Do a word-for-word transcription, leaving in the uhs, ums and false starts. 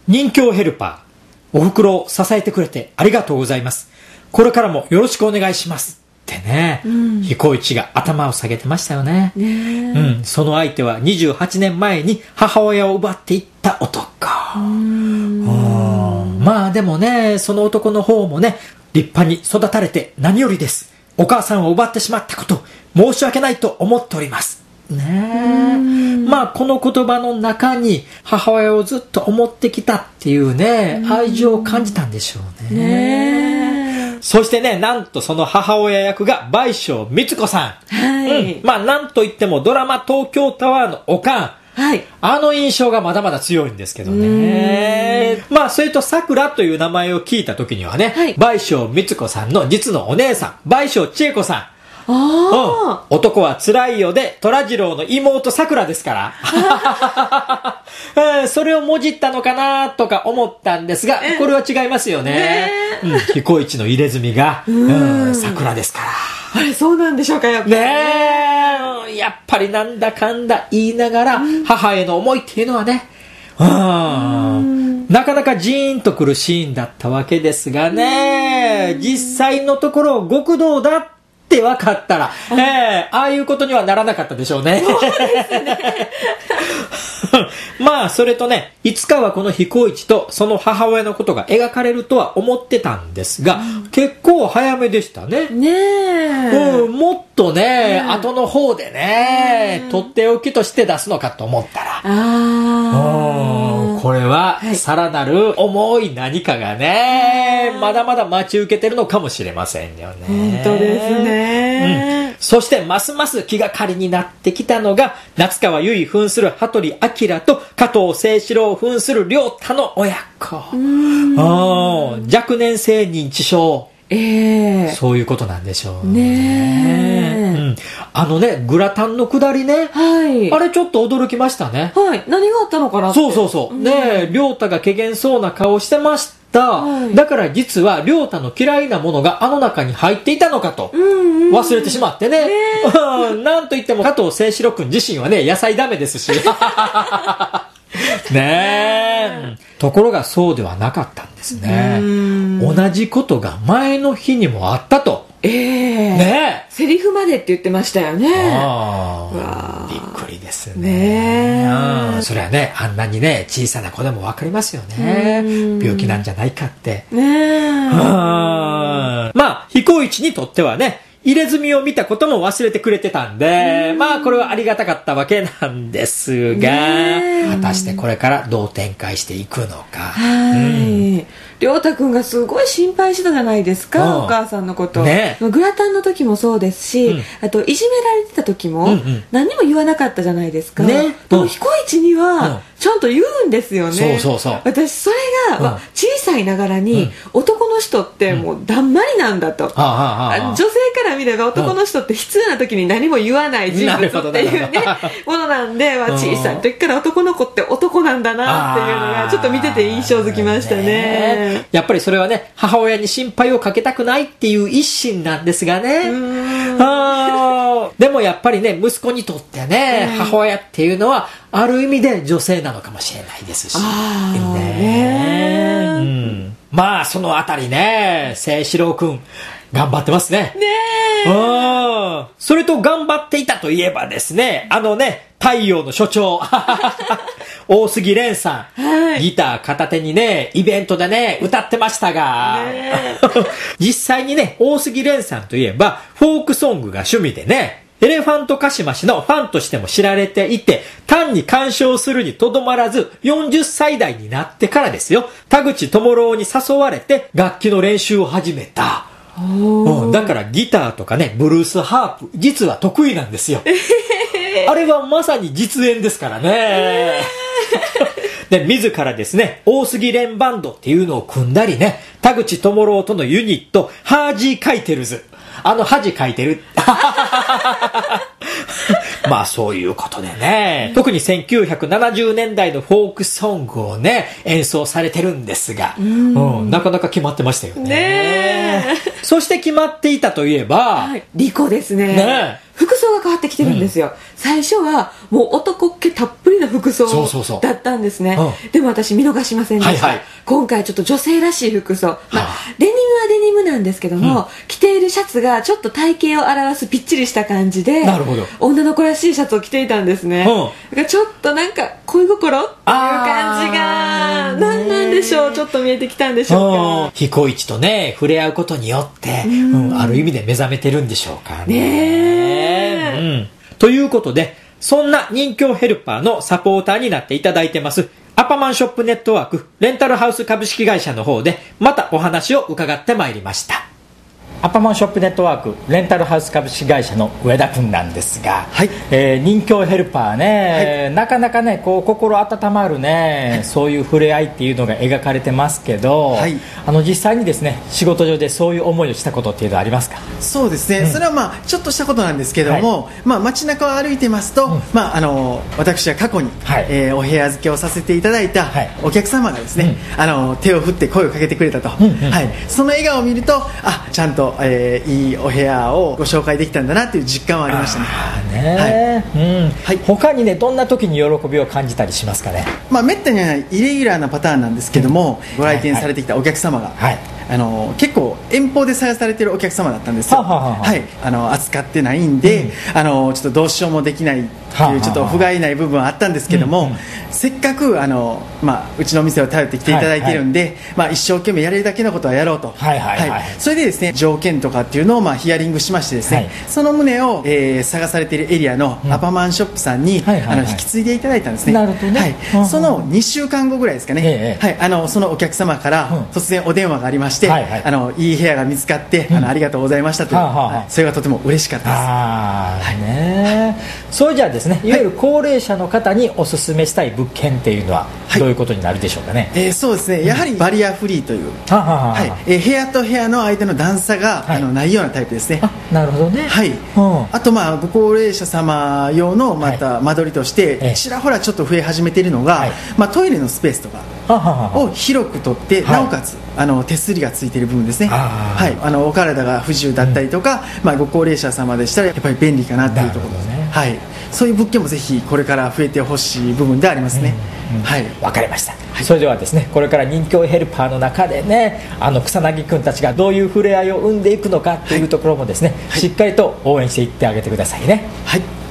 任教ヘルパー、お袋を支えてくれてありがとうございます。これからもよろしくお願いします。ってね、うん、彦一が頭を下げてましたよね。ね、うん、その相手はにじゅうはちねんまえに母親を奪っていった男。うん、まあでもね、その男の方もね、立派に育たれて何よりです。お母さんを奪ってしまったこと、申し訳ないと思っております。ねえ。まあこの言葉の中に母親をずっと思ってきたっていうね、愛情を感じたんでしょうね。ねえ。そしてね、なんとその母親役が倍賞美津子さん。はい。うん、まあなんといってもドラマ東京タワーのおかん。はい。あの印象がまだまだ強いんですけどね。まあ、それと桜という名前を聞いた時にはね、はい、倍賞美津子さんの実のお姉さん、倍賞千恵子さん。あ、うん、男は辛いよで虎次郎の妹桜ですから、うん、それをもじったのかなとか思ったんですが、これは違いますよね。うん、彦一の入れ墨が、うん、桜ですから。 あれ、そうなんでしょうか、やっぱりねえ、やっぱりなんだかんだ言いながら、うん、母への思いっていうのはね、うん、なかなかジーンとくるシーンだったわけですがね、実際のところ極道だって分かったら、えー、ああいうことにはならなかったでしょうね。そうですね。まあそれとね、いつかはこの彦一とその母親のことが描かれるとは思ってたんですが、うん、結構早めでしたね。ねえ、うん、もっとね、うん、後の方でね、うん、とっておきとして出すのかと思ったら、あ、これはさらなる重い何かがね、はい、まだまだ待ち受けてるのかもしれませんよね。 本当ですね。 うん、そしてますます気がかりになってきたのが、夏川由衣扮する羽鳥明と加藤清史郎扮する良太の親子。うん、若年性認知症。えー、そういうことなんでしょうね。ね、うん、あのね、グラタンのくだりね、はい、あれちょっと驚きましたね。 はい、何があったのかなって。 そうそうそう、うん、ね、良太が怪げそうな顔してました。はい、だから実は良太の嫌いなものがあの中に入っていたのかと忘れてしまってね、うん、なんといっても加藤清史郎君自身はね、野菜ダメですしねえ、ところがそうではなかったんですね。同じことが前の日にもあったと。ええー、ねえ、セリフまでって言ってましたよね。 あ、びっくりですね。ね、うん、それはね、あんなにね、小さな子でも分かりますよね。病気なんじゃないかって。ねえ、まあ彦一にとってはね、入れ墨を見たことも忘れてくれてたんで、まあこれはありがたかったわけなんですが、果たしてこれからどう展開していくのか。はい、うん、 良太くんがすごい心配してたじゃないですか、うん、お母さんのこと、ね、グラタンの時もそうですし、うん、あといじめられてた時も、うんうん、何も言わなかったじゃないですか、ね、でも彦一にはちゃんと言うんですよね、うん、そうそうそう、私それが、うん、小さいながらに、うん、男の人ってもうだんまりなんだと、うん、女性から見れば男の人って必要な時に何も言わない人物っていうね、ものなんで、まあ、小さい時から男の子って男なんだなっていうのがちょっと見てて印象づきましたね。 やっぱりそれはね、母親に心配をかけたくないっていう一心なんですがね。あ、でもやっぱりね、息子にとってね、母親っていうのはある意味で女性なのかもしれないですし、あ、ね、うん、まあそのあたりね、清史郎くん頑張ってますね。ねえ。あ、それと頑張っていたといえばですね、あのね、太陽の所長大杉蓮さん、はい、ギター片手にね、イベントでね、歌ってましたが、ね、実際にね、大杉蓮さんといえばフォークソングが趣味でね、エレファントカシマシのファンとしても知られていて、単に鑑賞するにとどまらず、よんじゅっさい代になってからですよ、田口智郎に誘われて楽器の練習を始めた。うん、だからギターとかね、ブルースハープ実は得意なんですよ。あれはまさに実演ですからね。で、自らですね、大杉蓮バンドっていうのを組んだりね、田口智郎とのユニットハージーカイテルズ、あの恥かいてるまあそういうことでね、特にせんきゅうひゃくななじゅうねんだいのフォークソングをね演奏されてるんですが、うん、うん、なかなか決まってましたよね。ねそして決まっていたといえば、 はい、リコですね。ね服装が変わってきてるんですよ、うん、最初はもう男っ気たっぷりの服装だったんですね。そうそうそう、うん、でも私見逃しませんでした、はいはい、今回ちょっと女性らしい服装、まあ、デニムはデニムなんですけども、うん、着ているシャツがちょっと体型を表すぴっちりした感じで、 なるほど、 女の子らしいシャツを着ていたんですね、うん、だからちょっとなんか恋心っていう感じが何なんでしょう、ちょっと見えてきたんでしょうか。 彦一とね触れ合うことによって、うんうん、ある意味で目覚めてるんでしょうかね。 ねうん、ということで、そんな任侠ヘルパーのサポーターになっていただいてますアパマンショップネットワークレンタルハウス株式会社の方でまたお話を伺ってまいりました。アパマンショップネットワークレンタルハウス株式会社の上田君なんですが、はい、えー、任侠ヘルパーね、はい、なかなかねこう心温まるね、はい、そういう触れ合いっていうのが描かれてますけど、はい、あの実際にですね仕事上でそういう思いをしたことっていうのはありますか？ そうですね、うん、それはまあちょっとしたことなんですけども、はい、まあ、街中を歩いてますと、うん、まあ、あの私は過去に、はい、えー、お部屋付けをさせていただいたお客様がですね、うん、あの手を振って声をかけてくれたと、うんうん、はい、その笑顔を見るとあちゃんとえー、いいお部屋をご紹介できたんだなという実感はありましたね。 あね、はい、うん、はい、他にねどんな時に喜びを感じたりしますかね？ まあ、めったにはないイレギュラーなパターンなんですけども、うん、ご来店されてきたお客様が、はいはい、あの結構遠方で探されているお客様だったんですよ。はははは、はい、あの扱ってないんで、うん、あのちょっとどうしようもできないっていうちょっと不甲斐ない部分はあったんですけども、うんうん、せっかくあの、まあ、うちのお店を頼ってきていただいているんで、はいはい、まあ、一生懸命やれるだけのことはやろうと、はいはいはいはい、それでですね条件とかっていうのをまあヒアリングしましてですね、はい、その旨を、えー、探されているエリアのアパマンショップさんに、うん、はいはいはい、あの引き継いでいただいたんですね。 なるほどね、はい、うんうん、 そのにしゅうかんごぐらいですかね、ええ、はい、あのそのお客様から突然お電話がありまして、はいはい、あのいい部屋が見つかって、うん、あのありがとうございましたという、はあはあ、はい、それがとても嬉しかったです。 あ、はい、ね、それじゃあですね、いわゆる高齢者の方におすすめしたい物件っていうのはどういうことになるでしょうかね？ はい、えー、そうですね、やはりバリアフリーという、はははは、はい、えー、部屋と部屋の間の段差が、はい、あのないようなタイプですね。 あ、なるほどね、 はい、うん、あとまあご高齢者様用のまた間取りとして、はい、ちらほらちょっと増え始めているのが、はい、まあ、トイレのスペースとかを広くとって、はい、なおかつあの手すりがついている部分ですね。はい、あのお体が不自由だったりとか、うん、まあ、ご高齢者様でしたらやっぱり便利かなというところですね。はい、そういう物件もぜひこれから増えてほしい部分でありますね。 うんうん、はい、分かりました、はい、それではですねこれから任侠ヘルパーの中でねあの草薙君たちがどういう触れ合いを生んでいくのかというところもですね、はい、しっかりと応援していってあげてくださいね。 はい。